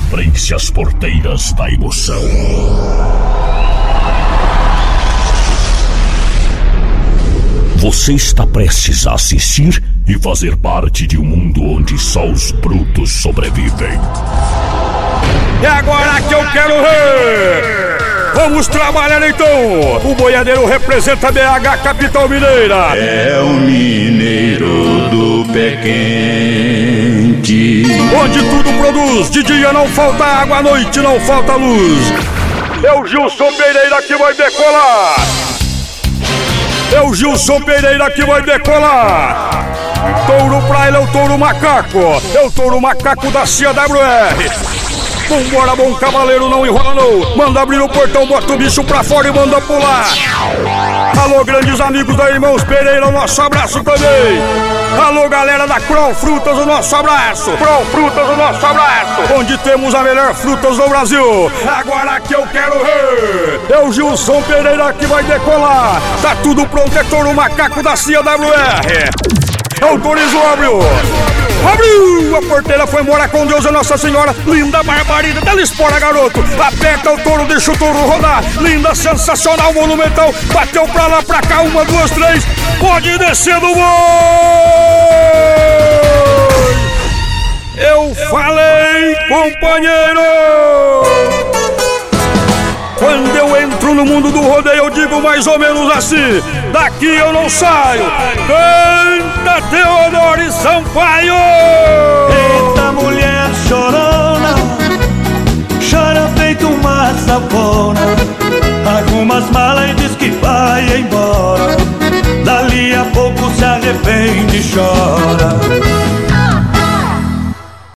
Abram-se as porteiras da emoção. Você está prestes a assistir e fazer parte de um mundo onde só os brutos sobrevivem. É agora que eu quero ver! Vamos trabalhar então! O boiadeiro representa a BH, capital mineira. É o mineiro do pé quente, onde tudo produz, de dia não falta água, à noite não falta luz. É o Gilson Pereira que vai decolar! É o Gilson Pereira que vai decolar! Touro pra ele é o touro macaco! É o touro macaco da CWR! Vambora, bom cavaleiro, não enrola não. Manda abrir o portão, bota o bicho pra fora e manda pular. Alô, grandes amigos da Irmãos Pereira, o nosso abraço também. Alô, galera da Kroll Frutas, o nosso abraço. Kroll Frutas, o nosso abraço. Onde temos a melhor frutas do Brasil. Agora que eu quero ver. É o Gilson Pereira que vai decolar. Tá tudo pronto, é touro macaco da CWR. É o Torizo abriu. Abriu! A porteira foi embora com Deus, a Nossa Senhora. Linda barbarida, dá espora, garoto. Aperta o touro, deixa o touro rodar. Linda, sensacional, monumental. Bateu pra lá, pra cá, 1, 2, 3. Pode descer do boi! Eu falei, companheiro! Quando eu entro no mundo do rodeio, eu digo mais ou menos assim: daqui eu não saio. Canta Teodoro e Sampaio!